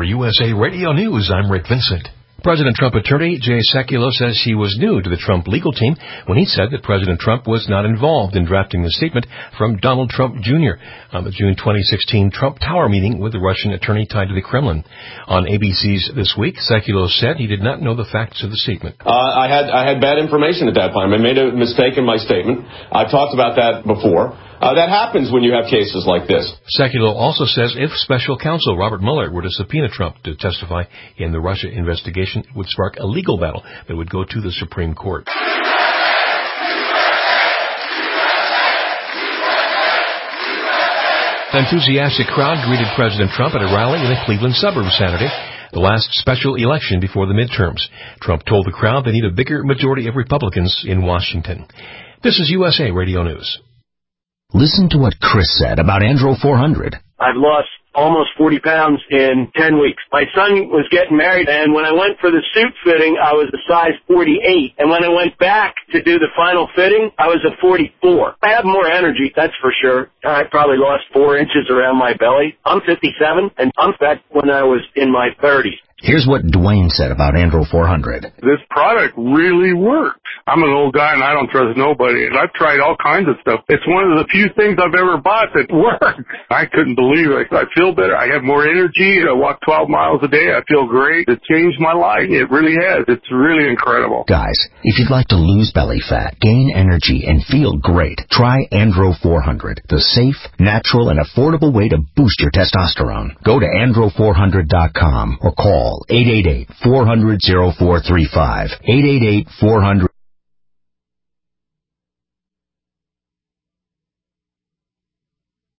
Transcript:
USA Radio News, I'm Rick Vincent. President Trump attorney Jay Sekulow says he was new to the Trump legal team when he said that President Trump was not involved in drafting the statement from Donald Trump Jr. on the June 2016 Trump Tower meeting with the Russian attorney tied to the Kremlin. On ABC's This Week, Sekulow said he did not know the facts of the statement. I had bad information at that time. I made a mistake in my statement. I've talked about that before. That happens when you have cases like this. Sekulow also says if special counsel Robert Mueller were to subpoena Trump to testify in the Russia investigation, it would spark a legal battle that would go to the Supreme Court. An enthusiastic crowd greeted President Trump at a rally in the Cleveland suburbs Saturday, the last special election before the midterms. Trump told the crowd they need a bigger majority of Republicans in Washington. This is USA Radio News. Listen to what Chris said about Andro 400. I've lost almost 40 pounds in 10 weeks. My son was getting married, and when I went for the suit fitting, I was a size 48. And when I went back to do the final fitting, I was a 44. I have more energy, that's for sure. I probably lost 4 inches around my belly. I'm 57, and I'm fat when I was in my 30s. Here's what Dwayne said about Andro 400. This product really works. I'm an old guy and I don't trust nobody, and I've tried all kinds of stuff. It's one of the few things I've ever bought that works. I couldn't believe it. I feel better. I have more energy. I walk 12 miles a day. I feel great. It changed my life. It really has. It's really incredible. Guys, if you'd like to lose belly fat, gain energy, and feel great, try Andro 400, the safe, natural, and affordable way to boost your testosterone. Go to andro400.com or call 888-400-0435. 888-400